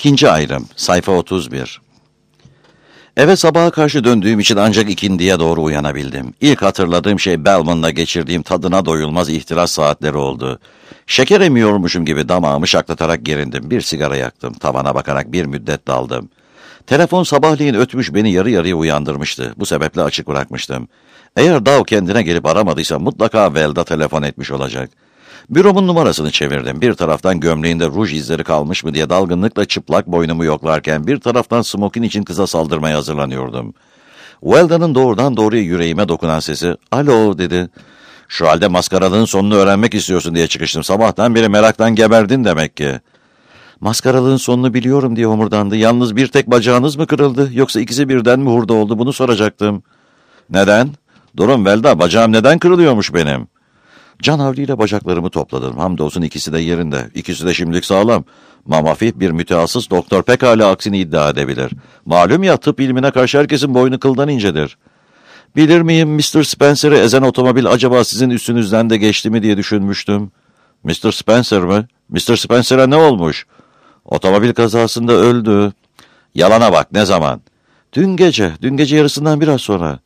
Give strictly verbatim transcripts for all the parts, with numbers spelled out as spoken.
İkinci ayrım, sayfa otuz bir. Eve sabaha karşı döndüğüm için ancak ikindiye doğru uyanabildim. İlk hatırladığım şey Belmon'da geçirdiğim tadına doyulmaz ihtiras saatleri oldu. Şeker emiyormuşum gibi damağımı şaklatarak gerindim. Bir sigara yaktım. Tavana bakarak bir müddet daldım. Telefon sabahleyin ötmüş, beni yarı yarıya uyandırmıştı. Bu sebeple açık bırakmıştım. Eğer Dav kendine gelip aramadıysa mutlaka Velda telefon etmiş olacak. Büromun numarasını çevirdim. Bir taraftan gömleğinde ruj izleri kalmış mı diye dalgınlıkla çıplak boynumu yoklarken bir taraftan smokin için kıza saldırmaya hazırlanıyordum. Welda'nın doğrudan doğruya yüreğime dokunan sesi "Alo" dedi. "Şu halde maskaralığın sonunu öğrenmek istiyorsun" diye çıkıştım. "Sabahtan beri meraktan geberdin demek ki." "Maskaralığın sonunu biliyorum" diye homurdandı. "Yalnız bir tek bacağınız mı kırıldı yoksa ikisi birden mi hurda oldu, bunu soracaktım." "Neden?" "Durun Welda, bacağım neden kırılıyormuş benim?" Can havliyle bacaklarımı topladım. Hamdolsun ikisi de yerinde. İkisi de şimdilik sağlam. Mamafih bir mütehassıs doktor pekala aksini iddia edebilir. Malum ya, tıp ilmine karşı herkesin boynu kıldan incedir. "Bilir miyim, mister Spencer'ı ezen otomobil acaba sizin üstünüzden de geçti mi diye düşünmüştüm." "mister Spencer mi? mister Spencer'a ne olmuş?" "Otomobil kazasında öldü." "Yalana bak, ne zaman?" "Dün gece, dün gece yarısından biraz sonra."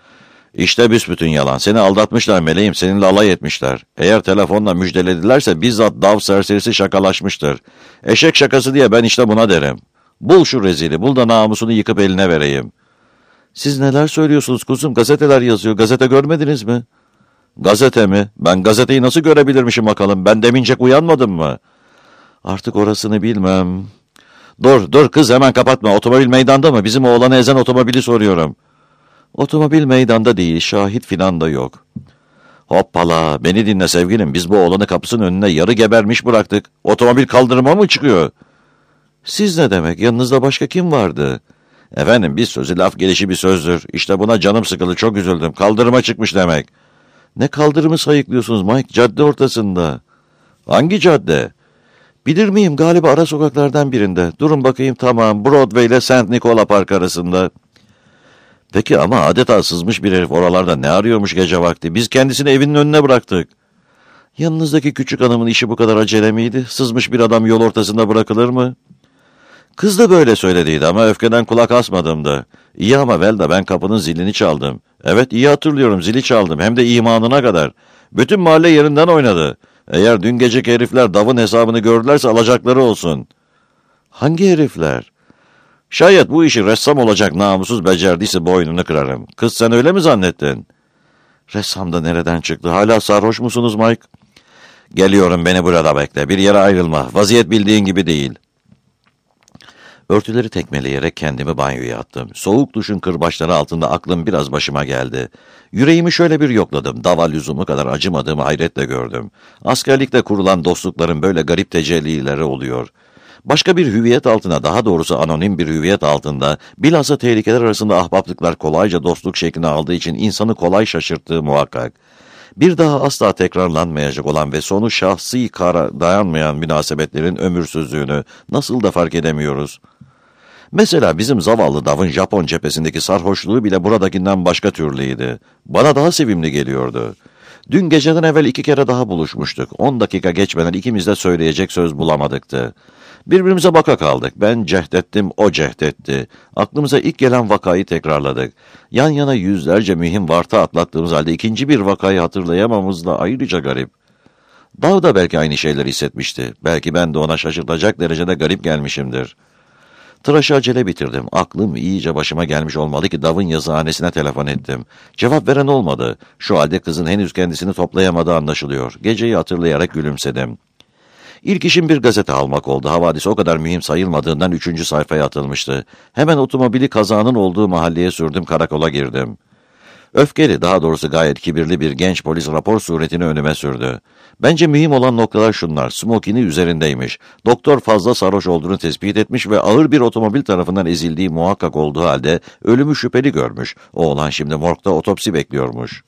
"İşte büsbütün yalan. Seni aldatmışlar meleğim, seninle alay etmişler. Eğer telefonla müjdeledilerse bizzat Dav serserisi şakalaşmıştır. Eşek şakası diye ben işte buna derim. Bul şu rezili, bul da namusunu yıkıp eline vereyim." "Siz neler söylüyorsunuz kuzum? Gazeteler yazıyor. Gazete görmediniz mi?" "Gazete mi? Ben gazeteyi nasıl görebilirmişim bakalım? Ben demincek uyanmadım mı?" "Artık orasını bilmem." "Dur, dur kız, hemen kapatma. Otomobil meydanda mı? Bizim oğlanı ezen otomobili soruyorum." "Otomobil meydanda değil, şahit filan da yok." "Hoppala, beni dinle sevgilim, biz bu oğlanı kapısının önüne yarı gebermiş bıraktık. Otomobil kaldırıma mı çıkıyor?" "Siz ne demek? Yanınızda başka kim vardı?" "Efendim, biz sözü laf gelişi bir sözdür. İşte buna canım sıkılı, çok üzüldüm. Kaldırıma çıkmış demek." "Ne kaldırımı sayıklıyorsunuz Mike? Cadde ortasında." "Hangi cadde?" "Bilir miyim, galiba ara sokaklardan birinde. Durun bakayım, tamam, Broadway ile Saint Nicola Park arasında." "Peki ama adeta sızmış bir herif oralarda ne arıyormuş gece vakti? Biz kendisini evinin önüne bıraktık." "Yanınızdaki küçük hanımın işi bu kadar acele miydi? Sızmış bir adam yol ortasında bırakılır mı?" "Kız da böyle söylediydi ama öfkeden kulak asmadım da." "İyi ama Welda, ben kapının zilini çaldım." "Evet, iyi hatırlıyorum, zili çaldım, hem de imanına kadar. Bütün mahalle yerinden oynadı. Eğer dün geceki herifler Dav'ın hesabını gördülerse alacakları olsun." "Hangi herifler?" "Şayet bu işi ressam olacak namussuz becerdiyse boynunu kırarım. Kız, sen öyle mi zannettin?" "Ressam da nereden çıktı? Hala sarhoş musunuz Mike?" "Geliyorum, beni burada bekle. Bir yere ayrılma. Vaziyet bildiğin gibi değil." Örtüleri tekmeleyerek kendimi banyoya attım. Soğuk duşun kırbaçları altında aklım biraz başıma geldi. Yüreğimi şöyle bir yokladım. Dava lüzumu kadar acımadığımı hayretle gördüm. Askerlikte kurulan dostlukların böyle garip tecellileri oluyor. Başka bir hüviyet altına, daha doğrusu anonim bir hüviyet altında, bilhassa tehlikeler arasında ahbaplıklar kolayca dostluk şeklini aldığı için insanı kolay şaşırttığı muhakkak. Bir daha asla tekrarlanmayacak olan ve sonu şahsi kara dayanmayan münasebetlerin ömürsüzlüğünü nasıl da fark edemiyoruz? Mesela bizim zavallı Dav'ın Japon cephesindeki sarhoşluğu bile buradakinden başka türlüydü. Bana daha sevimli geliyordu. Dün geceden evvel iki kere daha buluşmuştuk. On dakika geçmeden ikimiz de söyleyecek söz bulamadıktı. Birbirimize baka kaldık. Ben cehdettim, o cehdetti. Aklımıza ilk gelen vakayı tekrarladık. Yan yana yüzlerce mühim varta atlattığımız halde ikinci bir vakayı hatırlayamamız da ayrıca garip. Dav da belki aynı şeyleri hissetmişti. Belki ben de ona şaşırtacak derecede garip gelmişimdir. Tıraşı acele bitirdim. Aklım iyice başıma gelmiş olmalı ki Dav'ın yazıhanesine telefon ettim. Cevap veren olmadı. Şu halde kızın henüz kendisini toplayamadığı anlaşılıyor. Geceyi hatırlayarak gülümsedim. İlk işim bir gazete almak oldu. Havadis o kadar mühim sayılmadığından üçüncü sayfaya atılmıştı. Hemen otomobili kazanın olduğu mahalleye sürdüm, karakola girdim. Öfkeli, daha doğrusu gayet kibirli bir genç polis rapor suretini önüme sürdü. Bence mühim olan noktalar şunlar: smokini üzerindeymiş. Doktor fazla sarhoş olduğunu tespit etmiş ve ağır bir otomobil tarafından ezildiği muhakkak olduğu halde ölümü şüpheli görmüş. Oğlan şimdi morgda otopsi bekliyormuş.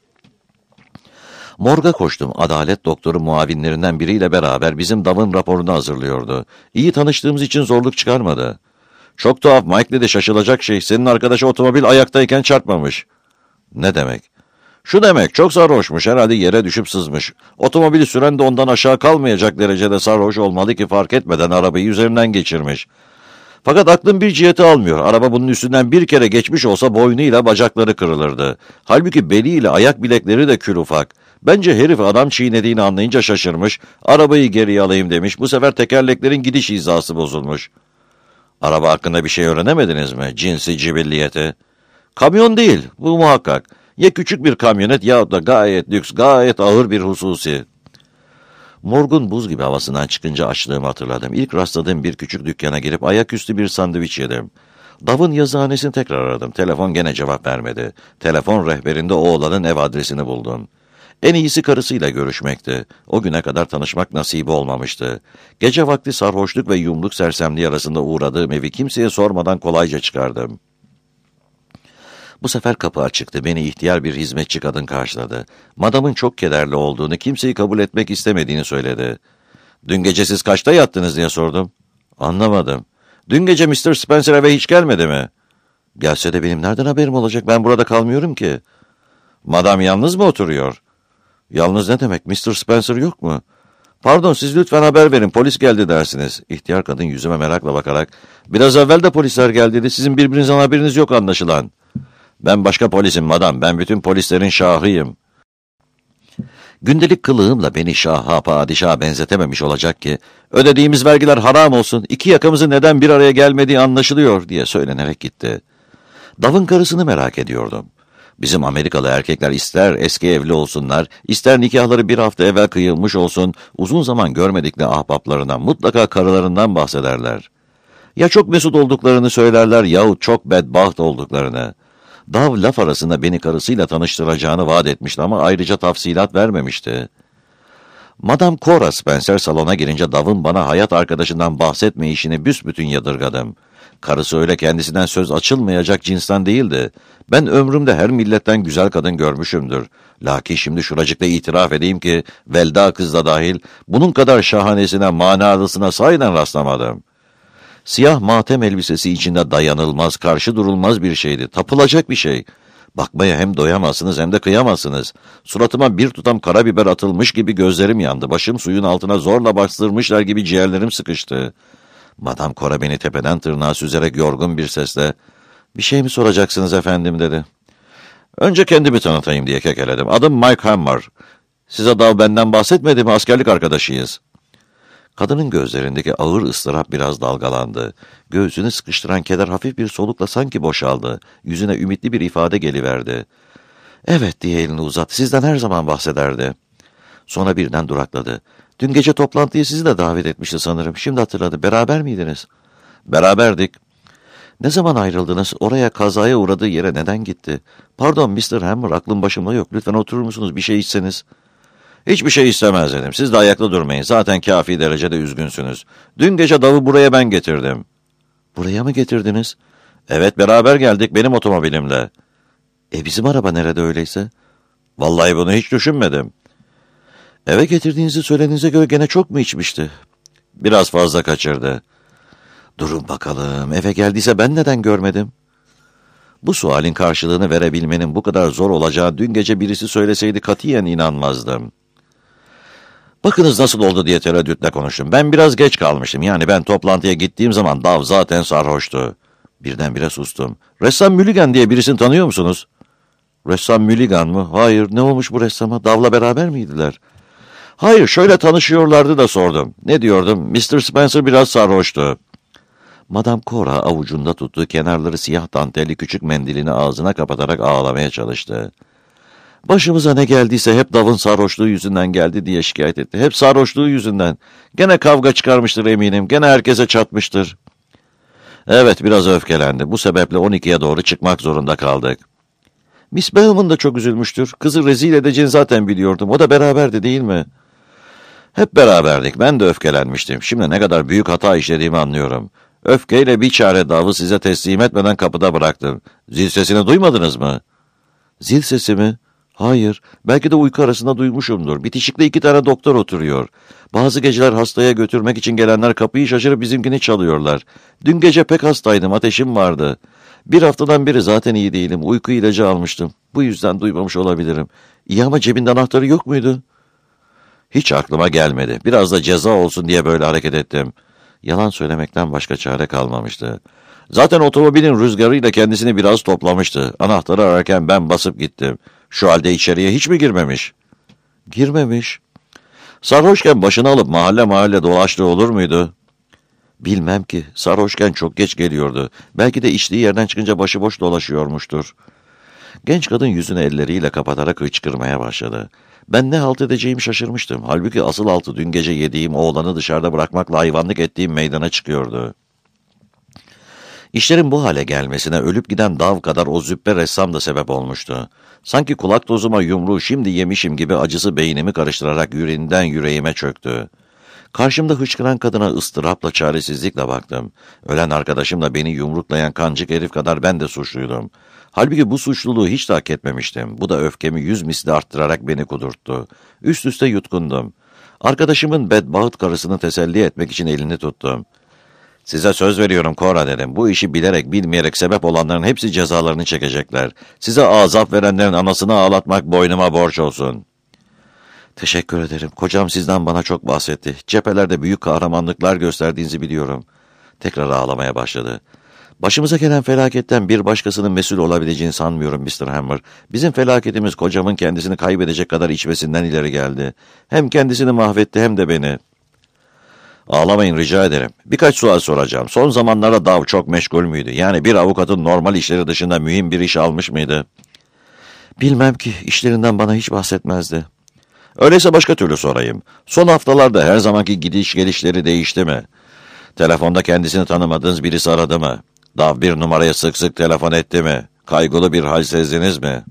Morga koştum. Adalet doktoru muavinlerinden biriyle beraber bizim Dav'ın raporunu hazırlıyordu. İyi tanıştığımız için zorluk çıkarmadı. "Çok tuhaf Mike" dedi. "Şaşılacak şey, senin arkadaşı otomobil ayaktayken çarpmamış." "Ne demek?" "Şu demek, çok sarhoşmuş, herhalde yere düşüp sızmış. Otomobili süren de ondan aşağı kalmayacak derecede sarhoş olmalı ki fark etmeden arabayı üzerinden geçirmiş." Fakat aklım bir ciheti almıyor. Araba bunun üstünden bir kere geçmiş olsa boynuyla bacakları kırılırdı. Halbuki beliyle ayak bilekleri de kül ufak. Bence herif adam çiğnediğini anlayınca şaşırmış. Arabayı geriye alayım demiş. Bu sefer tekerleklerin gidiş hizası bozulmuş. Araba hakkında bir şey öğrenemediniz mi? Cinsi, cibilliyeti. Kamyon değil, bu muhakkak. Ya küçük bir kamyonet ya da gayet lüks, gayet ağır bir hususi. Morgun buz gibi havasından çıkınca açlığımı hatırladım. İlk rastladığım bir küçük dükkana girip ayaküstü bir sandviç yedim. Dav'ın yazıhanesini tekrar aradım. Telefon gene cevap vermedi. Telefon rehberinde oğlanın ev adresini buldum. En iyisi karısıyla görüşmekti. O güne kadar tanışmak nasibi olmamıştı. Gece vakti sarhoşluk ve yumruk sersemliği arasında uğradığım evi kimseye sormadan kolayca çıkardım. Bu sefer kapı açıktı. Beni ihtiyar bir hizmetçi kadın karşıladı. Madamın çok kederli olduğunu, kimseyi kabul etmek istemediğini söyledi. "Dün gece siz kaçta yattınız?" diye sordum. "Anlamadım. Dün gece mister Spencer eve hiç gelmedi mi?" "Gelse de benim nereden haberim olacak? Ben burada kalmıyorum ki." "Madam yalnız mı oturuyor?" "Yalnız ne demek? mister Spencer yok mu?" "Pardon, siz lütfen haber verin, polis geldi dersiniz." İhtiyar kadın yüzüme merakla bakarak, "Biraz evvel de polisler geldi, sizin birbirinizden haberiniz yok anlaşılan." "Ben başka polisim madam, ben bütün polislerin şahıyım." Gündelik kılığımla beni şaha padişaha benzetememiş olacak ki, "Ödediğimiz vergiler haram olsun, iki yakamızın neden bir araya gelmediği anlaşılıyor." diye söylenerek gitti. Dav'ın karısını merak ediyordum. Bizim Amerikalı erkekler ister eski evli olsunlar, ister nikahları bir hafta evvel kıyılmış olsun, uzun zaman görmedikleri ahbaplarından, mutlaka karılarından bahsederler. Ya çok mesut olduklarını söylerler yahut çok bedbaht olduklarını. Dav laf arasında beni karısıyla tanıştıracağını vaat etmişti ama ayrıca tafsilat vermemişti. Madame Cora Spencer salona girince Dav'ın bana hayat arkadaşından bahsetme işini büsbütün yadırgadım. Karısı öyle kendisinden söz açılmayacak cinsten değildi. Ben ömrümde her milletten güzel kadın görmüşümdür. Lakin şimdi şuracıkta itiraf edeyim ki, Velda kız da dahil, bunun kadar şahanesine, manalısına sahiden rastlamadım. Siyah matem elbisesi içinde dayanılmaz, karşı durulmaz bir şeydi. Tapılacak bir şey. Bakmaya hem doyamazsınız hem de kıyamazsınız. Suratıma bir tutam karabiber atılmış gibi gözlerim yandı. Başım suyun altına zorla bastırmışlar gibi ciğerlerim sıkıştı. Madame Cora beni tepeden tırnağa süzerek yorgun bir sesle, "Bir şey mi soracaksınız efendim?" dedi. "Önce kendimi tanıtayım" diye kekeledim. "Adım Mike Hammer. Size Dav benden bahsetmedi mi? Askerlik arkadaşıyız." Kadının gözlerindeki ağır ıstırap biraz dalgalandı. Göğsünü sıkıştıran keder hafif bir solukla sanki boşaldı. Yüzüne ümitli bir ifade geliverdi. "Evet" diye elini uzattı. "Sizden her zaman bahsederdi." Sonra birden durakladı. "Dün gece toplantıya sizi de davet etmişti sanırım. Şimdi hatırladı. Beraber miydiniz?" "Beraberdik." "Ne zaman ayrıldınız? Oraya kazaya uğradığı yere neden gitti?" "Pardon mister Hammer, aklım başımda yok. Lütfen oturur musunuz? Bir şey içseniz." "Hiçbir şey istemez" dedim. "Siz de ayakta durmayın. Zaten kafi derecede üzgünsünüz. Dün gece Dav'ı buraya ben getirdim." "Buraya mı getirdiniz?" "Evet, beraber geldik benim otomobilimle." "E bizim araba nerede öyleyse?" "Vallahi bunu hiç düşünmedim." "Eve getirdiğinizi söylediğinize göre gene çok mu içmişti?" "Biraz fazla kaçırdı." "Durun bakalım, eve geldiyse ben neden görmedim?" Bu sualin karşılığını verebilmenin bu kadar zor olacağı dün gece birisi söyleseydi katiyen inanmazdım. "Bakınız nasıl oldu" diye tereddütle konuştum. "Ben biraz geç kalmıştım. Yani ben toplantıya gittiğim zaman Dav zaten sarhoştu." Birdenbire sustum. "Ressam Mulligan diye birisini tanıyor musunuz?" "Ressam Mulligan mı? Hayır, ne olmuş bu ressama? Dav'la beraber miydiler?" "Hayır, şöyle tanışıyorlardı da sordum." "Ne diyordum? mister Spencer biraz sarhoştu." Madame Cora avucunda tuttuğu kenarları siyah dantelli küçük mendilini ağzına kapatarak ağlamaya çalıştı. "Başımıza ne geldiyse hep Dav'ın sarhoşluğu yüzünden geldi" diye şikayet etti. "Hep sarhoşluğu yüzünden. Gene kavga çıkarmıştır eminim. Gene herkese çatmıştır." Evet, biraz öfkelendi. Bu sebeple on ikiye doğru çıkmak zorunda kaldık. "Miss Bellman da çok üzülmüştür. Kızı rezil edeceğini zaten biliyordum. O da beraberdi değil mi?" "Hep beraberdik. Ben de öfkelenmiştim. Şimdi ne kadar büyük hata işlediğimi anlıyorum. Öfkeyle bir çare Dav'ı size teslim etmeden kapıda bıraktım. Zil sesini duymadınız mı?" "Zil sesi mi? Hayır. Belki de uyku arasında duymuşumdur. Bitişikte iki tane doktor oturuyor. Bazı geceler hastaya götürmek için gelenler kapıyı şaşırıp bizimkini çalıyorlar. Dün gece pek hastaydım. Ateşim vardı. Bir haftadan beri zaten iyi değilim. Uyku ilacı almıştım. Bu yüzden duymamış olabilirim. İyi ama cebinde anahtarı yok muydu?" "Hiç aklıma gelmedi. Biraz da ceza olsun diye böyle hareket ettim." Yalan söylemekten başka çare kalmamıştı. Zaten otomobilin rüzgarıyla kendisini biraz toplamıştı. Anahtarı ararken ben basıp gittim. Şu halde içeriye hiç mi girmemiş? Girmemiş. Sarhoşken başını alıp mahalle mahalle dolaştığı olur muydu? Bilmem ki. Sarhoşken çok geç geliyordu. Belki de içtiği yerden çıkınca başıboş dolaşıyormuştur. Genç kadın yüzünü elleriyle kapatarak hıçkırmaya başladı. Ben ne halt edeceğimi şaşırmıştım. Halbuki asıl altı dün gece yediğim oğlanı dışarıda bırakmakla hayvanlık ettiğim meydana çıkıyordu. İşlerin bu hale gelmesine ölüp giden Dav kadar o züppe ressam da sebep olmuştu. Sanki kulak tozuma yumruğu şimdi yemişim gibi acısı beynimi karıştırarak yüreğinden yüreğime çöktü. Karşımda hıçkıran kadına ıstırapla, çaresizlikle baktım. Ölen arkadaşımla beni yumruklayan kancık herif kadar ben de suçluydum. Halbuki bu suçluluğu hiç de hak etmemiştim. Bu da öfkemi yüz misli arttırarak beni kudurttu. Üst üste yutkundum. Arkadaşımın bedbaht karısını teselli etmek için elini tuttum. Size söz veriyorum Cora dedim. Bu işi bilerek bilmeyerek sebep olanların hepsi cezalarını çekecekler. Size azap verenlerin anasını ağlatmak boynuma borç olsun. Teşekkür ederim. Kocam sizden bana çok bahsetti. Cephelerde büyük kahramanlıklar gösterdiğinizi biliyorum. Tekrar ağlamaya başladı. Başımıza gelen felaketten bir başkasının mesul olabileceğini sanmıyorum mister Hammer. Bizim felaketimiz kocamın kendisini kaybedecek kadar içmesinden ileri geldi. Hem kendisini mahvetti hem de beni. Ağlamayın rica ederim. Birkaç sual soracağım. Son zamanlarda Dav çok meşgul müydü? Yani bir avukatın normal işleri dışında mühim bir iş almış mıydı? Bilmem ki. İşlerinden bana hiç bahsetmezdi. Öyleyse başka türlü sorayım. Son haftalarda her zamanki gidiş gelişleri değişti mi? Telefonda kendisini tanımadığınız birisi aradı mı? Dav bir numaraya sık sık telefon etti mi? Kaygılı bir hal sezdiniz mi?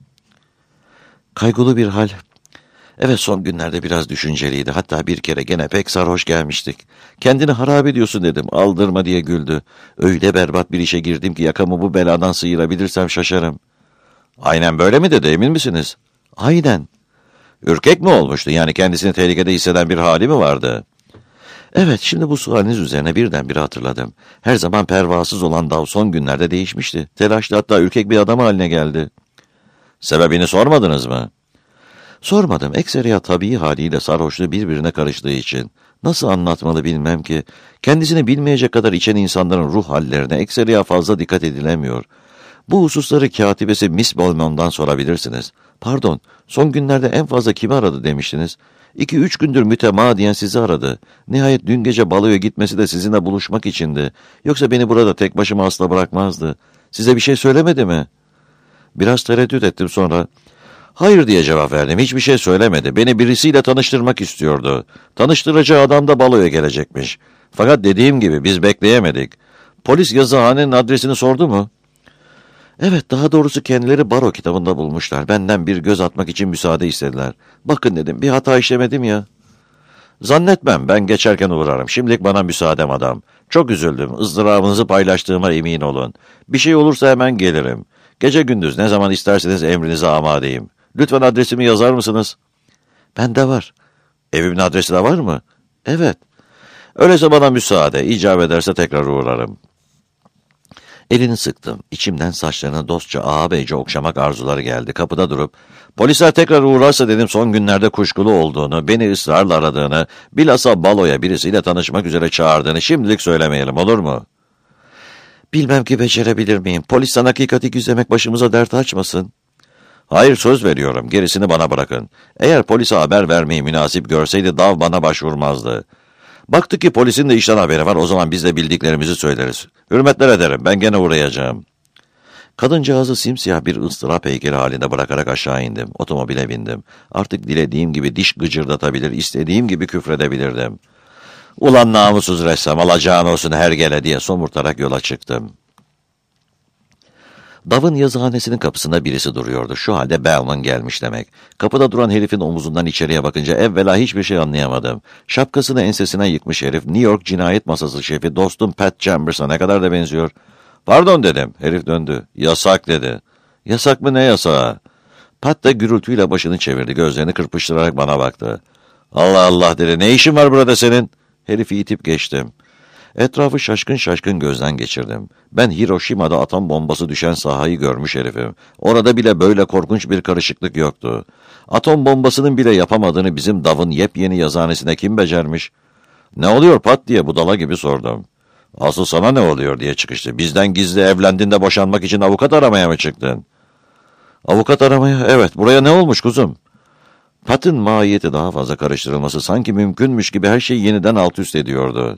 Kaygılı bir hal. Evet, son günlerde biraz düşünceliydi. Hatta bir kere gene pek sarhoş gelmiştik. Kendini harap ediyorsun dedim. Aldırma diye güldü. Öyle berbat bir işe girdim ki yakamı bu beladan sıyırabilirsem şaşarım. Aynen böyle mi dedi, emin misiniz? Aynen. Ürkek mi olmuştu? Yani kendisini tehlikede hisseden bir hali mi vardı? Evet, şimdi bu sualiniz üzerine birdenbire hatırladım. Her zaman pervasız olan Dav son günlerde değişmişti. Telaşlı, hatta ürkek bir adam haline geldi. Sebebini sormadınız mı? Sormadım. Ekseriya tabii haliyle sarhoşluğu birbirine karıştığı için. Nasıl anlatmalı bilmem ki. Kendisini bilmeyecek kadar içen insanların ruh hallerine ekseriya fazla dikkat edilemiyor. Bu hususları katibesi Miss Belmont'dan sorabilirsiniz. Pardon, son günlerde en fazla kimi aradı demiştiniz? İki üç gündür mütemadiyen sizi aradı. Nihayet dün gece baloya gitmesi de sizinle buluşmak içindi. Yoksa beni burada tek başıma asla bırakmazdı. Size bir şey söylemedi mi? Biraz tereddüt ettim, sonra hayır diye cevap verdim. Hiçbir şey söylemedi. Beni birisiyle tanıştırmak istiyordu. Tanıştıracağı adam da baloya gelecekmiş. Fakat dediğim gibi biz bekleyemedik. Polis yazıhanenin adresini sordu mu? Evet, daha doğrusu kendileri baro kitabında bulmuşlar. Benden bir göz atmak için müsaade istediler. Bakın dedim, bir hata işlemedim ya. Zannetmem, ben geçerken uğrarım. Şimdilik bana müsaadem adam. Çok üzüldüm. ızdırabınızı paylaştığıma emin olun. Bir şey olursa hemen gelirim. Gece gündüz ne zaman isterseniz emrinize amadeyim. Lütfen adresimi yazar mısınız? Bende var. Evimin adresi de var mı? Evet. Öyleyse bana müsaade. İcap ederse tekrar uğrarım. Elini sıktım. İçimden saçlarına dostça ağabeyce okşamak arzuları geldi. Kapıda durup, polisler tekrar uğrarsa dedim, son günlerde kuşkulu olduğunu, beni ısrarla aradığını, bilhassa baloya birisiyle tanışmak üzere çağırdığını şimdilik söylemeyelim, olur mu? Bilmem ki becerebilir miyim? Polisten hakikati gizlemek başımıza dert açmasın. Hayır, söz veriyorum. Gerisini bana bırakın. Eğer polise haber vermeyi münasip görseydi Dav bana başvurmazdı. Baktık ki polisin de işten haberi var, o zaman biz de bildiklerimizi söyleriz. Hürmetler ederim, ben gene uğrayacağım. Kadıncağızı simsiyah bir ıstırap heykeli halinde bırakarak aşağı indim. Otomobile bindim. Artık dilediğim gibi diş gıcırdatabilir, istediğim gibi küfredebilirdim. Ulan namussuz ressam, alacağın olsun hergele diye somurtarak yola çıktım. Dav'ın yazıhanesinin kapısında birisi duruyordu. Şu halde Belmont gelmiş demek. Kapıda duran herifin omuzundan içeriye bakınca evvela hiçbir şey anlayamadım. Şapkasını ensesine yıkmış herif, New York cinayet masası şefi dostum Pat Chambers'a ne kadar da benziyor. Pardon dedim. Herif döndü. Yasak dedi. Yasak mı, ne yasağı? Pat da gürültüyle başını çevirdi. Gözlerini kırpıştırarak bana baktı. Allah Allah dedi. Ne işin var burada senin? Herifi itip geçtim. Etrafı şaşkın şaşkın gözden geçirdim. Ben Hiroşima'da atom bombası düşen sahayı görmüş herifim. Orada bile böyle korkunç bir karışıklık yoktu. Atom bombasının bile yapamadığını bizim Dav'ın yepyeni yazıhanesine kim becermiş? Ne oluyor Pat diye budala gibi sordum. Asıl sana ne oluyor diye çıkıştı. Bizden gizli evlendiğinde boşanmak için avukat aramaya mı çıktın? Avukat aramaya? Evet. Buraya ne olmuş kuzum? Pat'ın mahiyeti daha fazla karıştırılması sanki mümkünmüş gibi her şeyi yeniden alt üst ediyordu.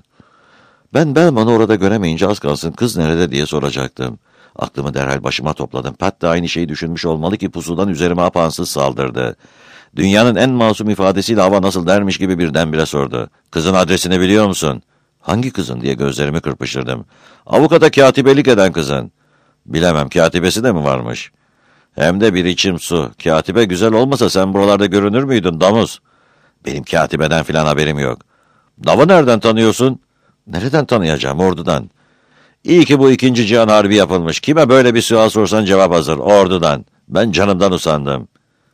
Ben Belman'ı orada göremeyince az kalsın kız nerede diye soracaktım. Aklımı derhal başıma topladım. Pat da aynı şeyi düşünmüş olmalı ki pusudan üzerime apansız saldırdı. Dünyanın en masum ifadesiyle hava nasıl dermiş gibi birdenbire sordu. Kızın adresini biliyor musun? Hangi kızın diye gözlerimi kırpıştırdım. Avukata katibelik eden kızın. Bilemem, katibesi de mi varmış? Hem de bir içim su. Katibe güzel olmasa sen buralarda görünür müydün domuz? Benim katibeden filan haberim yok. Davı nereden tanıyorsun? Nereden tanıyacağım? Ordudan. İyi ki bu ikinci Cihan Harbi yapılmış. Kime böyle bir sual sorsan cevap hazır. Ordudan. Ben canımdan usandım.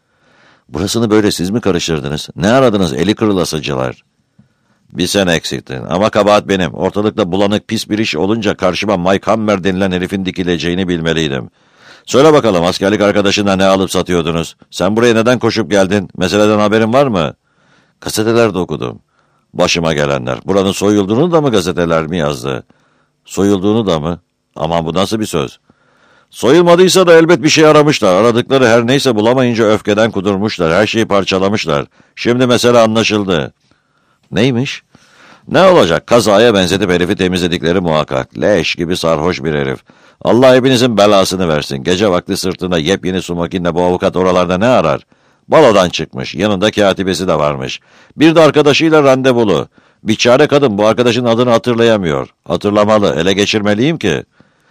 Burasını böyle siz mi karıştırdınız? Ne aradınız eli kırılasıcılar? Bir sen eksiktin ama kabahat benim. Ortalıkta bulanık pis bir iş olunca karşıma Mike Hammer denilen herifin dikileceğini bilmeliydim. Söyle bakalım askerlik arkadaşına ne alıp satıyordunuz? Sen buraya neden koşup geldin? Meseleden haberin var mı? Gazetelerde okudum. Başıma gelenler. Buranın soyulduğunu da mı gazeteler mi yazdı? Soyulduğunu da mı? Aman bu nasıl bir söz? Soyulmadıysa da elbet bir şey aramışlar. Aradıkları her neyse bulamayınca öfkeden kudurmuşlar. Her şeyi parçalamışlar. Şimdi mesele anlaşıldı. Neymiş? Ne olacak? Kazaya benzetip herifi temizledikleri muhakkak. Leş gibi sarhoş bir herif. Allah hepinizin belasını versin. Gece vakti sırtında yepyeni sumakinle bu avukat oralarda ne arar? Balodan çıkmış. Yanında katibesi de varmış. Bir de arkadaşıyla randevulu. Biçare kadın bu arkadaşın adını hatırlayamıyor. Hatırlamalı, ele geçirmeliyim ki.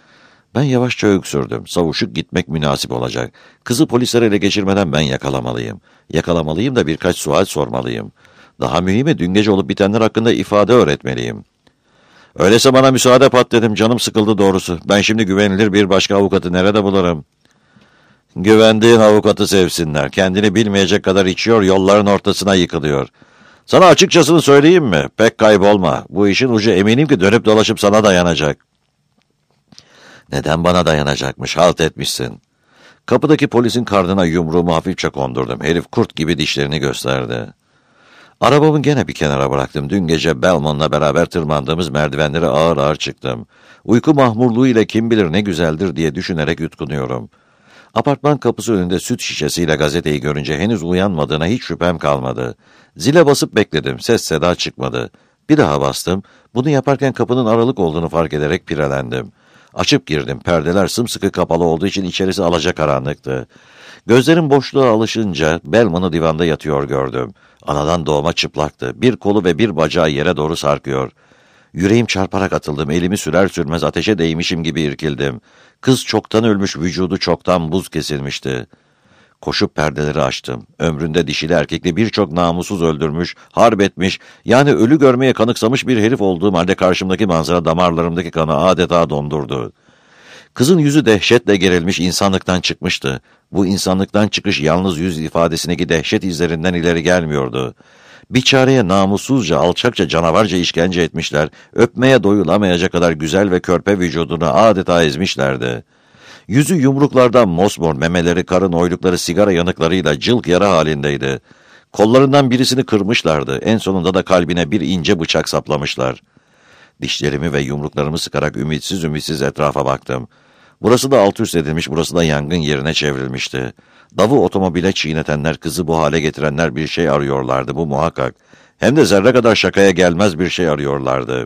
Ben yavaşça öksürdüm. Savuşuk gitmek münasip olacak. Kızı polislere ele geçirmeden ben yakalamalıyım. Yakalamalıyım da birkaç sual sormalıyım. Daha mühimi dün gece olup bitenler hakkında ifade öğretmeliyim. Öyleyse bana müsaade Pat dedim. Canım sıkıldı doğrusu. Ben şimdi güvenilir bir başka avukatı nerede bulurum? Güvendiğin avukatı sevsinler. Kendini bilmeyecek kadar içiyor, yolların ortasına yıkılıyor. Sana açıkçasını söyleyeyim mi? Pek kaybolma. Bu işin ucu eminim ki dönüp dolaşıp sana dayanacak. Neden bana dayanacakmış? Halt etmişsin. Kapıdaki polisin karnına yumruğumu hafifçe kondurdum. Herif kurt gibi dişlerini gösterdi. Arabamı gene bir kenara bıraktım. Dün gece Belmont'la beraber tırmandığımız merdivenleri ağır ağır çıktım. Uyku mahmurluğu ile kim bilir ne güzeldir diye düşünerek yutkunuyorum. Apartman kapısı önünde süt şişesiyle gazeteyi görünce henüz uyanmadığına hiç şüphem kalmadı. Zile basıp bekledim. Ses seda çıkmadı. Bir daha bastım. Bunu yaparken kapının aralık olduğunu fark ederek pirelendim. Açıp girdim. Perdeler sımsıkı kapalı olduğu için içerisi alacakaranlıktı. Gözlerim boşluğa alışınca Belmont'u divanda yatıyor gördüm. Anadan doğma çıplaktı. Bir kolu ve bir bacağı yere doğru sarkıyor. Yüreğim çarparak atıldım. Elimi sürer sürmez ateşe değmişim gibi irkildim. Kız çoktan ölmüş, vücudu çoktan buz kesilmişti. Koşup perdeleri açtım. Ömründe dişili erkekli birçok namussuz öldürmüş, harp etmiş, yani ölü görmeye kanıksamış bir herif olduğum halde karşımdaki manzara damarlarımdaki kanı adeta dondurdu. Kızın yüzü dehşetle gerilmiş, insanlıktan çıkmıştı. Bu insanlıktan çıkış yalnız yüz ifadesindeki dehşet izlerinden ileri gelmiyordu. Biçareye namussuzca, alçakça, canavarca işkence etmişler, öpmeye doyulamayacak kadar güzel ve körpe vücudunu adeta ezmişlerdi. Yüzü yumruklardan mosmor, memeleri, karın oylukları sigara yanıklarıyla cılk yara halindeydi. Kollarından birisini kırmışlardı, en sonunda da kalbine bir ince bıçak saplamışlar. Dişlerimi ve yumruklarımı sıkarak ümitsiz ümitsiz etrafa baktım. Burası da alt üst edilmiş, burası da yangın yerine çevrilmişti. Davı otomobile çiğnetenler, kızı bu hale getirenler bir şey arıyorlardı, bu muhakkak. Hem de zerre kadar şakaya gelmez bir şey arıyorlardı.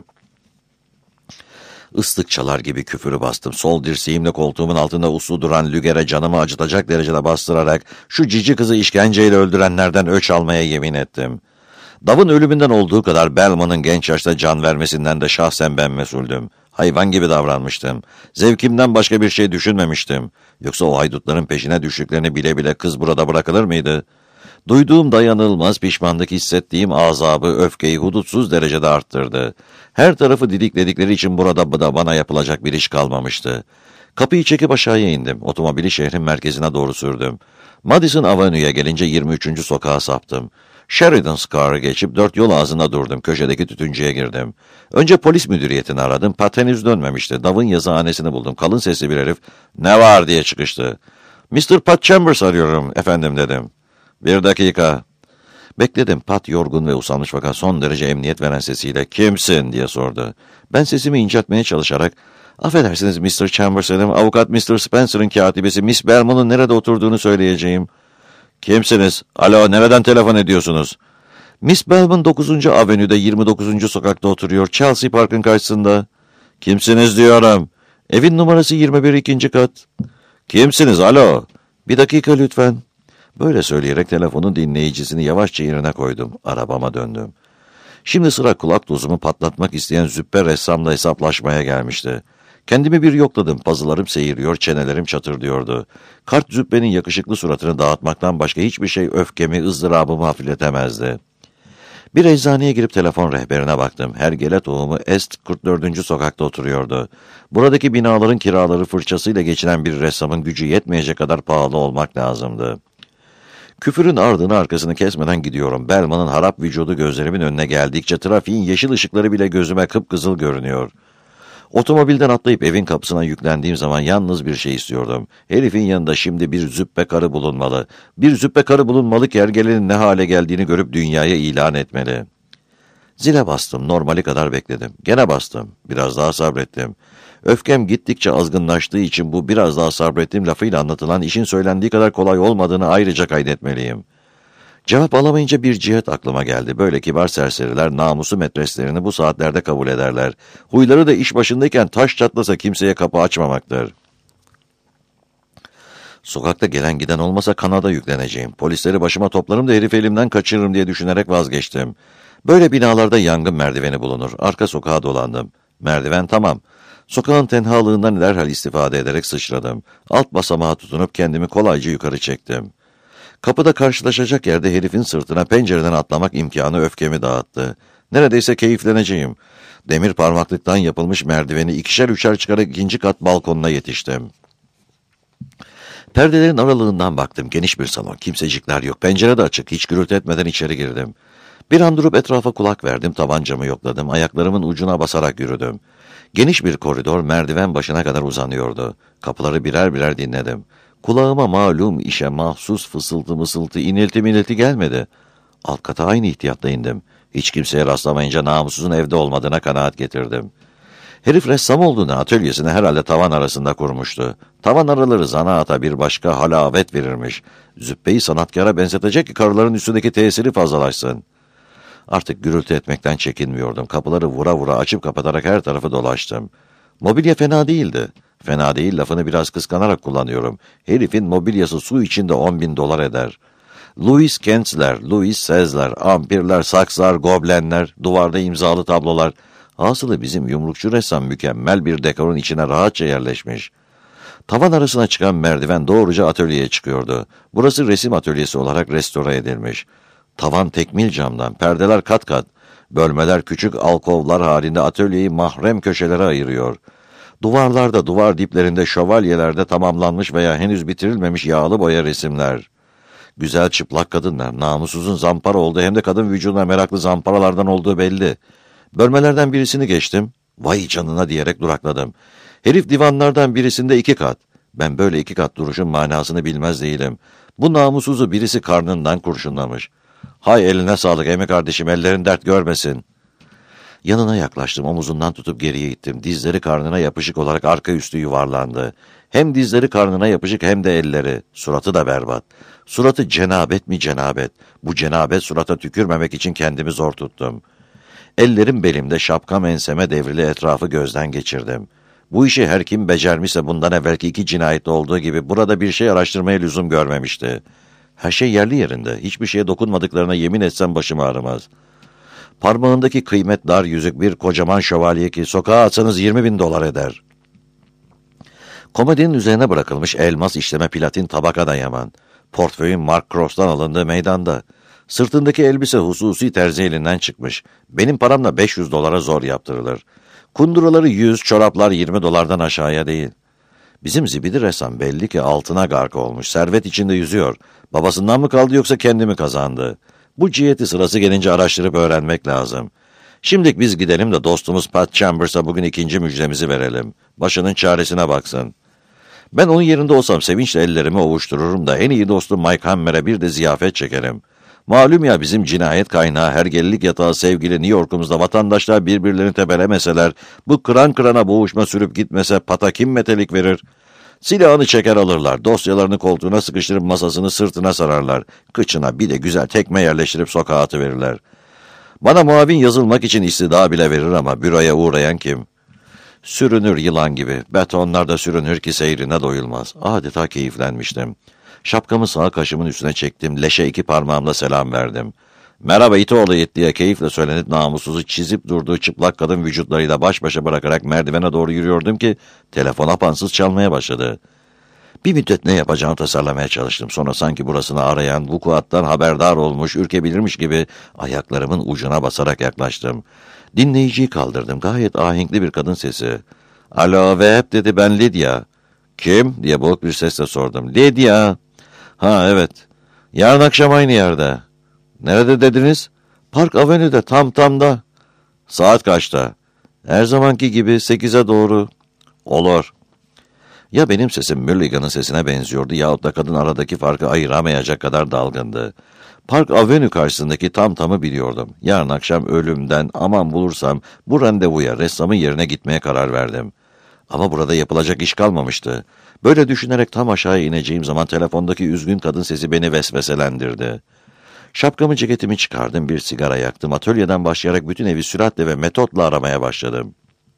Islık çalar gibi küfürü bastım. Sol dirseğimle koltuğumun altında uslu duran lügere canımı acıtacak derecede bastırarak şu cici kızı işkenceyle öldürenlerden öç almaya yemin ettim. Dav'ın ölümünden olduğu kadar Belmont'un genç yaşta can vermesinden de şahsen ben mesuldüm. Hayvan gibi davranmıştım. Zevkimden başka bir şey düşünmemiştim. Yoksa o haydutların peşine düştüklerini bile bile kız burada bırakılır mıydı? Duyduğum dayanılmaz pişmanlık, hissettiğim azabı, öfkeyi hudutsuz derecede arttırdı. Her tarafı didikledikleri için burada da bana yapılacak bir iş kalmamıştı. Kapıyı çekip aşağıya indim. Otomobili şehrin merkezine doğru sürdüm. Madison Avenue'ya gelince yirmi üçüncü sokağa saptım. Sheridan Square'ı geçip dört yol ağzında durdum. Köşedeki tütüncüye girdim. Önce polis müdüriyetini aradım. Pat henüz dönmemişti. Dav'ın yazıhanesini buldum. Kalın sesli bir herif "Ne var?" diye çıkıştı. "mister Pat Chambers arıyorum efendim" dedim. "Bir dakika." Bekledim. Pat yorgun ve usanmış fakat son derece emniyet veren sesiyle "Kimsin?" diye sordu. Ben sesimi inceltmeye çalışarak "Affedersiniz mister Chambers" dedim. "Avukat mister Spencer'ın katibesi Miss Belmont'un nerede oturduğunu söyleyeceğim." "Kimsiniz? Alo, nereden telefon ediyorsunuz?" "Miss Belmont dokuzuncu Avenü'de yirmi dokuzuncu sokakta oturuyor. Chelsea Park'ın karşısında." "Kimsiniz diyorum." "Evin numarası yirmi bir ikinci kat." "Kimsiniz? Alo." "Bir dakika lütfen." Böyle söyleyerek telefonun dinleyicisini yavaşça yerine koydum. Arabama döndüm. Şimdi sıra kulak dozumu patlatmak isteyen züppe ressamla hesaplaşmaya gelmişti. Kendimi bir yokladım. Pazılarım seyiriyor, çenelerim çatırdıyordu. Kart züppenin yakışıklı suratını dağıtmaktan başka hiçbir şey öfkemi, ızdırabımı hafifletemezdi. Bir eczaneye girip telefon rehberine baktım. Hergele tohumu Est kırk dördüncü sokakta oturuyordu. Buradaki binaların kiraları fırçasıyla geçinen bir ressamın gücü yetmeyecek kadar pahalı olmak lazımdı. Küfürün ardını arkasını kesmeden gidiyorum. Belman'ın harap vücudu gözlerimin önüne geldikçe trafiğin yeşil ışıkları bile gözüme kıpkızıl görünüyor. Otomobilden atlayıp evin kapısına yüklendiğim zaman yalnız bir şey istiyordum. Herifin yanında şimdi bir züppe karı bulunmalı. Bir züppe karı bulunmalı ki Ergele'nin ne hale geldiğini görüp dünyaya ilan etmeli. Zile bastım. Normali kadar bekledim. Gene bastım. Biraz daha sabrettim. Öfkem gittikçe azgınlaştığı için bu biraz daha sabrettiğim lafıyla anlatılan işin söylendiği kadar kolay olmadığını ayrıca kaydetmeliyim. Cevap alamayınca bir cihet aklıma geldi. Böyle kibar serseriler namusu metreslerini bu saatlerde kabul ederler. Huyları da iş başındayken taş çatlasa kimseye kapı açmamaktır. Sokakta gelen giden olmasa kanada yükleneceğim. Polisleri başıma toplarım da herif elimden kaçırırım diye düşünerek vazgeçtim. Böyle binalarda yangın merdiveni bulunur. Arka sokağa dolandım. Merdiven tamam. Sokağın tenhalığından derhal istifade ederek sıçradım. Alt basamağa tutunup kendimi kolayca yukarı çektim. Kapıda karşılaşacak yerde herifin sırtına pencereden atlamak imkanı öfkemi dağıttı. Neredeyse keyifleneceğim. Demir parmaklıktan yapılmış merdiveni ikişer üçer çıkarak ikinci kat balkonuna yetiştim. Perdelerin aralığından baktım. Geniş bir salon. Kimsecikler yok. Pencere de açık. Hiç gürültü etmeden içeri girdim. Bir an durup etrafa kulak verdim. Tabancamı yokladım. Ayaklarımın ucuna basarak yürüdüm. Geniş bir koridor merdiven başına kadar uzanıyordu. Kapıları birer birer dinledim. Kulağıma malum işe mahsus fısıltı mısıltı, inilti minilti gelmedi. Alt kata aynı ihtiyatla indim. Hiç kimseye rastlamayınca namussuzun evde olmadığına kanaat getirdim. Herif ressam olduğunu atölyesini herhalde tavan arasında kurmuştu. Tavan araları zanaata bir başka halavet verirmiş. Zübbeyi sanatkara benzetecek ki karıların üstündeki tesiri fazlalaşsın. Artık gürültü etmekten çekinmiyordum. Kapıları vura vura açıp kapatarak her tarafı dolaştım. Mobilya fena değildi. Fena değil lafını biraz kıskanarak kullanıyorum. Herifin mobilyası su içinde on bin dolar eder. Louis Kensler, Louis Sezler, ampirler, sakslar, goblenler, duvarda imzalı tablolar. Hasılı bizim yumrukçu ressam mükemmel bir dekorun içine rahatça yerleşmiş. Tavan arasına çıkan merdiven doğruca atölyeye çıkıyordu. Burası resim atölyesi olarak restore edilmiş. Tavan tekmil camdan, perdeler kat kat. Bölmeler küçük alkovlar halinde atölyeyi mahrem köşelere ayırıyor. Duvarlarda, duvar diplerinde, şövalyelerde tamamlanmış veya henüz bitirilmemiş yağlı boya resimler. Güzel çıplak kadınlar, namussuzun zampara olduğu hem de kadın vücuduna meraklı zamparalardan olduğu belli. Bölmelerden birisini geçtim. Vay canına diyerek durakladım. Herif divanlardan birisinde iki kat. Ben böyle iki kat duruşun manasını bilmez değilim. Bu namussuzu birisi karnından kurşunlamış. Hay eline sağlık emi kardeşim, ellerin dert görmesin. Yanına yaklaştım, omuzundan tutup geriye ittim. Dizleri karnına yapışık olarak arka üstü yuvarlandı. Hem dizleri karnına yapışık hem de elleri. Suratı da berbat. Suratı cenabet mi cenabet. Bu cenabet surata tükürmemek için kendimi zor tuttum. Ellerim belimde, şapkam enseme devrili etrafı gözden geçirdim. Bu işi her kim becermişse bundan evvelki iki cinayette olduğu gibi burada bir şey araştırmaya lüzum görmemişti. Her şey yerli yerinde. Hiçbir şeye dokunmadıklarına yemin etsem başım ağrımaz. Parmağındaki kıymet dar yüzük bir kocaman şövalye ki sokağa atsanız yirmi bin dolar eder. Komodinin üzerine bırakılmış elmas işleme platin tabaka da yaman. Portföyün Mark Cross'tan alındığı meydanda. Sırtındaki elbise hususi terzi elinden çıkmış. Benim paramla beş yüz dolara zor yaptırılır. Kunduraları yüz, çoraplar yirmi dolardan aşağıya değil. Bizim zibidi ressam belli ki altına gark olmuş. Servet içinde yüzüyor. Babasından mı kaldı yoksa kendi mi kazandı? Bu ciheti sırası gelince araştırıp öğrenmek lazım. Şimdilik biz gidelim de dostumuz Pat Chambers'a bugün ikinci müjdemizi verelim. Başının çaresine baksın. Ben onun yerinde olsam sevinçle ellerimi ovuştururum da en iyi dostum Mike Hammer'e bir de ziyafet çekerim. Malum ya, bizim cinayet kaynağı hergelilik yatağı sevgili New York'umuzda vatandaşlar birbirlerini tepelemeseler, bu kıran kırana boğuşma sürüp gitmese pata kim metelik verir? Silahını çeker alırlar, dosyalarını koltuğuna sıkıştırıp masasını sırtına sararlar, kıçına bir de güzel tekme yerleştirip sokağa atıverirler. Bana muavin yazılmak için istida bile verir ama büroya uğrayan kim? Sürünür yılan gibi, betonlarda sürünür ki seyrine doyulmaz. Adeta keyiflenmiştim. Şapkamı sağ kaşımın üstüne çektim, leşe iki parmağımla selam verdim. Merhaba itoğlu it diye keyifle söylenip namussuzu çizip durduğu çıplak kadın vücutlarıyla baş başa bırakarak merdivene doğru yürüyordum ki telefon apansız çalmaya başladı. Bir müddet ne yapacağımı tasarlamaya çalıştım. Sonra sanki burasını arayan, vukuattan haberdar olmuş, ürkebilirmiş gibi ayaklarımın ucuna basarak yaklaştım. Dinleyiciyi kaldırdım. Gayet ahenkli bir kadın sesi. "Alo Webb," dedi, "ben Lydia." "Kim?" diye boğuk bir sesle sordum. "Lydia." "Ha evet. Yarın akşam aynı yerde." "Nerede dediniz?" "Park Avenue'de, tam tamda." "Saat kaçta?" "Her zamanki gibi sekize doğru." "Olur." Ya benim sesim Mulligan'ın sesine benziyordu yahut da kadın aradaki farkı ayıramayacak kadar dalgındı. Park Avenue karşısındaki tam tamı biliyordum. Yarın akşam ölümden aman bulursam bu randevuya, ressamın yerine gitmeye karar verdim. Ama burada yapılacak iş kalmamıştı. Böyle düşünerek tam aşağı ineceğim zaman telefondaki üzgün kadın sesi beni vesveselendirdi. Şapkamı, ceketimi çıkardım, bir sigara yaktım. Atölyeden başlayarak bütün evi süratle ve metotla aramaya başladım.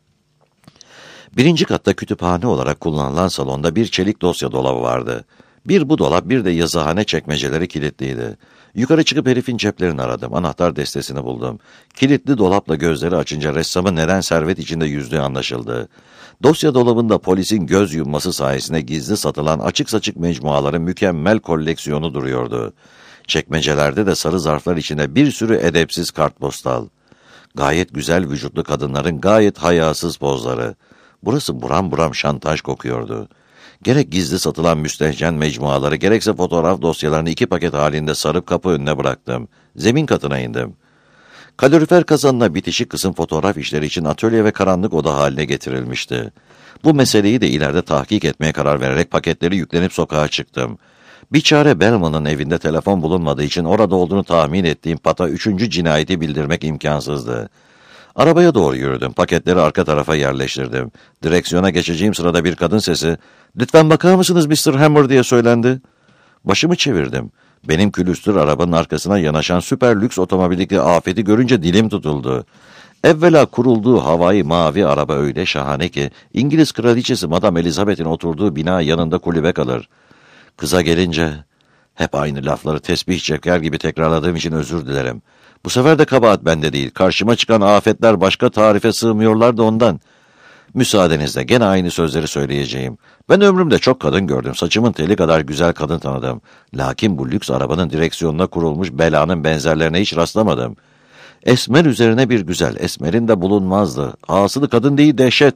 Birinci katta kütüphane olarak kullanılan salonda bir çelik dosya dolabı vardı. Bir bu dolap, bir de yazıhane çekmeceleri kilitliydi. Yukarı çıkıp herifin ceplerini aradım. Anahtar destesini buldum. Kilitli dolapla gözleri açınca ressamın neden servet içinde yüzdüğü anlaşıldı. Dosya dolabında polisin göz yumması sayesinde gizli satılan açık saçık mecmuaların mükemmel koleksiyonu duruyordu. Çekmecelerde de sarı zarflar içinde bir sürü edepsiz kartpostal. Gayet güzel vücutlu kadınların gayet hayasız pozları. Burası buram buram şantaj kokuyordu. Gerek gizli satılan müstehcen mecmuaları, gerekse fotoğraf dosyalarını iki paket halinde sarıp kapı önüne bıraktım. Zemin katına indim. Kalorifer kazanına bitişik kısım fotoğraf işleri için atölye ve karanlık oda haline getirilmişti. Bu meseleyi de ileride tahkik etmeye karar vererek paketleri yüklenip sokağa çıktım. Bir çare Bellman'ın evinde telefon bulunmadığı için orada olduğunu tahmin ettiğim pata üçüncü cinayeti bildirmek imkansızdı. Arabaya doğru yürüdüm. Paketleri arka tarafa yerleştirdim. Direksiyona geçeceğim sırada bir kadın sesi, "Lütfen bakar mısınız mister Hammer?" diye söylendi. Başımı çevirdim. Benim külüstür arabanın arkasına yanaşan süper lüks otomobildeki afeti görünce dilim tutuldu. Evvela kurulduğu havai mavi araba öyle şahane ki İngiliz kraliçesi Madame Elizabeth'in oturduğu bina yanında kulübe kalır. Kıza gelince hep aynı lafları tesbih çeker gibi tekrarladığım için özür dilerim. Bu sefer de kabahat bende değil. Karşıma çıkan afetler başka tarife sığmıyorlar da ondan. Müsaadenizle gene aynı sözleri söyleyeceğim. Ben ömrümde çok kadın gördüm. Saçımın teli kadar güzel kadın tanıdım. Lakin bu lüks arabanın direksiyonuna kurulmuş belanın benzerlerine hiç rastlamadım. Esmer üzerine bir güzel. Esmerin de bulunmazdı. Hasılı kadın değil, dehşet.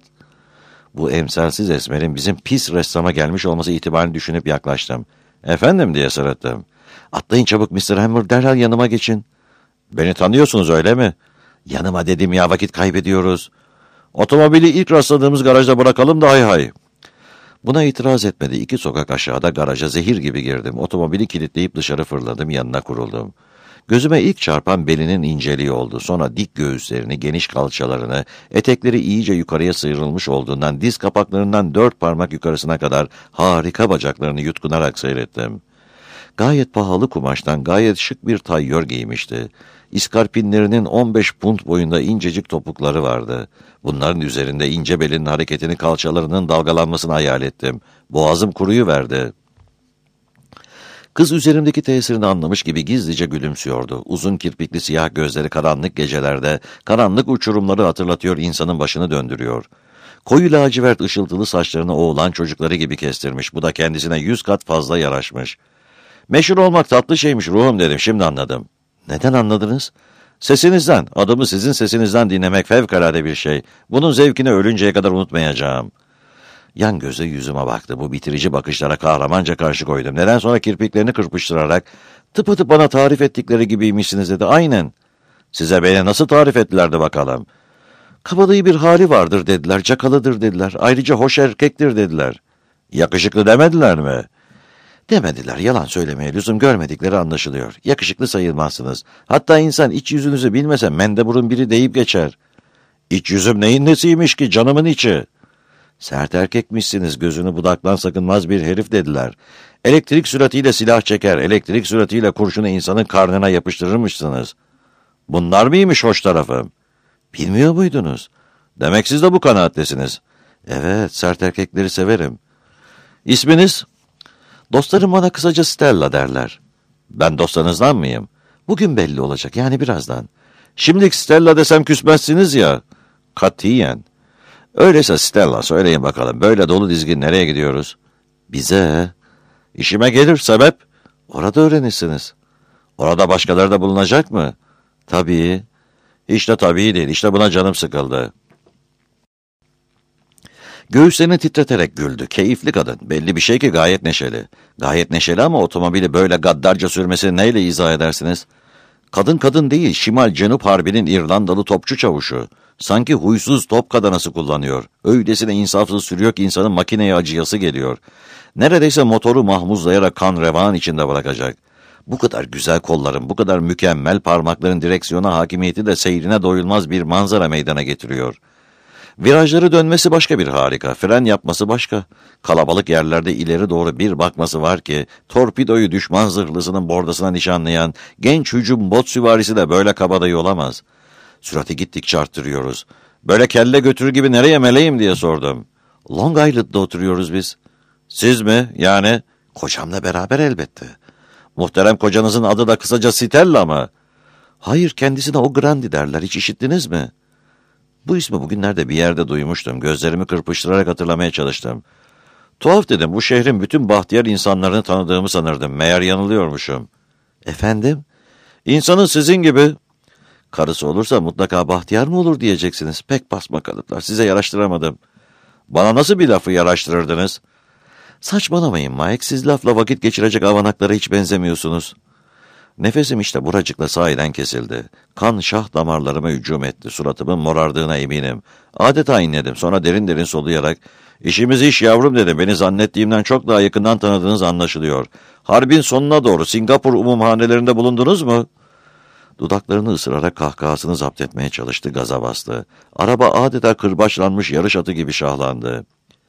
Bu emsalsiz esmerin bizim pis ressama gelmiş olması itibarını düşünüp yaklaştım. "Efendim?" diye sırıttım. "Atlayın çabuk mister Hammer, derhal yanıma geçin." "Beni tanıyorsunuz öyle mi?" "Yanıma dedim ya, vakit kaybediyoruz." "Otomobili ilk rastladığımız garajda bırakalım da hay hay." Buna itiraz etmedi. İki sokak aşağıda garaja zehir gibi girdim. Otomobili kilitleyip dışarı fırladım, yanına kuruldum. Gözüme ilk çarpan belinin inceliği oldu. Sonra dik göğüslerini, geniş kalçalarını, etekleri iyice yukarıya sıyrılmış olduğundan diz kapaklarından dört parmak yukarısına kadar harika bacaklarını yutkunarak seyrettim. Gayet pahalı kumaştan gayet şık bir tayyör giymişti. İskarpinlerinin on beş punt boyunda incecik topukları vardı. Bunların üzerinde ince belinin hareketini, kalçalarının dalgalanmasını hayal ettim. Boğazım kuruyuverdi. Kız üzerimdeki tesirini anlamış gibi gizlice gülümsüyordu. Uzun kirpikli siyah gözleri karanlık gecelerde, karanlık uçurumları hatırlatıyor, insanın başını döndürüyor. Koyu lacivert ışıltılı saçlarını oğlan çocukları gibi kestirmiş. Bu da kendisine yüz kat fazla yaraşmış. "Meşhur olmak tatlı şeymiş ruhum," dedim. "Şimdi anladım." "Neden anladınız?" "Sesinizden. Adımı sizin sesinizden dinlemek fevkalade bir şey. Bunun zevkini ölünceye kadar unutmayacağım." Yan göze yüzüme baktı. Bu bitirici bakışlara kahramanca karşı koydum. Neden sonra kirpiklerini kırpıştırarak, "Tıpatıp bana tarif ettikleri gibiymişsiniz," dedi. "Aynen." "Size beni nasıl tarif ettilerdi bakalım?" "Kabadayı bir hali vardır," dediler. "Cakalıdır," dediler. "Ayrıca hoş erkektir," dediler. "Yakışıklı demediler mi?" Demediler, yalan söylemeye lüzum görmedikleri anlaşılıyor. Yakışıklı sayılmazsınız. Hatta insan iç yüzünüzü bilmese mendeburun biri deyip geçer. İç yüzüm neyin nesiymiş ki, canımın içi? Sert erkekmişsiniz, gözünü budaktan sakınmaz bir herif dediler. Elektrik süratiyle silah çeker, elektrik süratiyle kurşunu insanın karnına yapıştırırmışsınız. Bunlar mıymış hoş tarafım? Bilmiyor muydunuz? Demek siz de bu kanaattesiniz. Evet, sert erkekleri severim. İsminiz? Dostlarım bana kısaca Stella derler. Ben dostlarınızdan mıyım? Bugün belli olacak, yani birazdan. Şimdilik Stella desem küsmezsiniz ya. Katiyen. Öyleyse Stella, söyleyin bakalım, böyle dolu dizgin nereye gidiyoruz? Bize. İşime gelir, sebep? Orada öğrenirsiniz. Orada başkaları da bulunacak mı? Tabii. İşte tabii değil, işte buna canım sıkıldı. Göğüslerini titreterek güldü. Keyifli kadın. Belli bir şey ki gayet neşeli. Gayet neşeli ama otomobili böyle gaddarca sürmesini neyle izah edersiniz? Kadın kadın değil, Şimal-Cenup Harbi'nin İrlandalı topçu çavuşu. Sanki huysuz top kadanası kullanıyor. Öylesine insafsız sürüyor ki insanın makineye acıyası geliyor. Neredeyse motoru mahmuzlayarak kan revan içinde bırakacak. Bu kadar güzel kolların, bu kadar mükemmel parmakların direksiyona hakimiyeti de seyrine doyulmaz bir manzara meydana getiriyor. Virajları dönmesi başka bir harika, fren yapması başka. Kalabalık yerlerde ileri doğru bir bakması var ki, torpidoyu düşman zırhlısının bordasına nişanlayan genç hücum bot süvarisi de böyle kabadayı olamaz. Sürati gittikçe arttırıyoruz. Böyle kelle götürür gibi nereye meleğim diye sordum. Long Island'da oturuyoruz biz. Siz mi? Yani? Kocamla beraber elbette. Muhterem kocanızın adı da kısaca Stella mı? Hayır, kendisine o Grandi derler, hiç işittiniz mi? Bu ismi bugünlerde bir yerde duymuştum. Gözlerimi kırpıştırarak hatırlamaya çalıştım. Tuhaf dedim, bu şehrin bütün bahtiyar insanlarını tanıdığımı sanırdım. Meğer yanılıyormuşum. Efendim? İnsanın sizin gibi. Karısı olursa mutlaka bahtiyar mı olur diyeceksiniz. Pek basma kalıplar, size yaraştıramadım. Bana nasıl bir lafı yaraştırırdınız? Saçmalamayın Mike, siz lafla vakit geçirecek avanaklara hiç benzemiyorsunuz. Nefesim işte buracıkla sahiden kesildi. Kan şah damarlarıma hücum etti. Suratımın morardığına eminim. Adeta inledim. Sonra derin derin soluyarak, "İşimiz iş yavrum" dedim. "Beni zannettiğimden çok daha yakından tanıdığınız anlaşılıyor. Harbin sonuna doğru Singapur umumhanelerinde bulundunuz mu?" Dudaklarını ısırarak kahkahasını zapt etmeye çalıştı, gaza bastı. Araba adeta kırbaçlanmış yarış atı gibi şahlandı.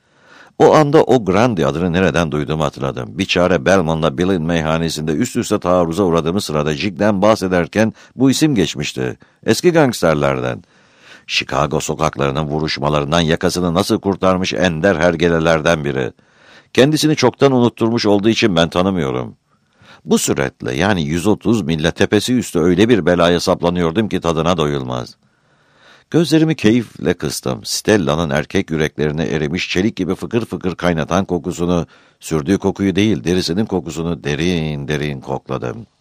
O anda o Grandi adını nereden duyduğumu hatırladım. Biçare Belmont'la Bill'in meyhanesinde üst üste taarruza uğradığımız sırada Jig'den bahsederken bu isim geçmişti. Eski gangsterlerden. Chicago sokaklarının vuruşmalarından yakasını nasıl kurtarmış ender hergelelerden biri. Kendisini çoktan unutturmuş olduğu için ben tanımıyorum. Bu süretle, yani yüz otuz mille tepesi üstü öyle bir belaya saplanıyordum ki tadına doyulmaz. Gözlerimi keyifle kıstım. Stella'nın erkek yüreklerine erimiş çelik gibi fıkır fıkır kaynatan kokusunu, sürdüğü kokuyu değil derisinin kokusunu derin derin kokladım.